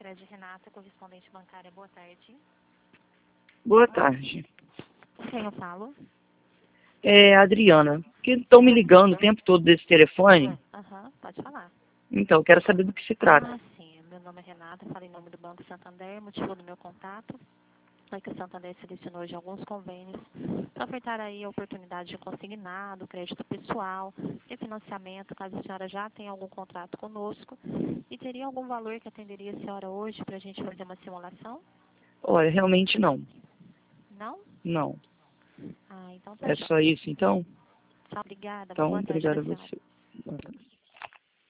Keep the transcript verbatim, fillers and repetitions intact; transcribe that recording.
Fred Renata, correspondente bancária. Boa tarde. Boa tarde. Com quem eu falo? É, Adriana, que estão me ligando o tempo todo desse telefone, Aham, pode falar. então eu quero saber do que se trata. Ah, sim. Meu nome é Renata, falo em nome do Banco Santander. Motivo do meu contato é que o Santander selecionou hoje alguns convênios para ofertar aí a oportunidade de consignado, crédito pessoal, refinanciamento, caso a senhora já tenha algum contrato conosco. E teria algum valor que atenderia a senhora hoje para a gente fazer uma simulação? Olha, realmente não. Não? Não. Ah, então tá É jóia. só isso, então? Tchau, obrigada. Uma Então, boa tarde obrigado para a a senhora. você. Boa tarde.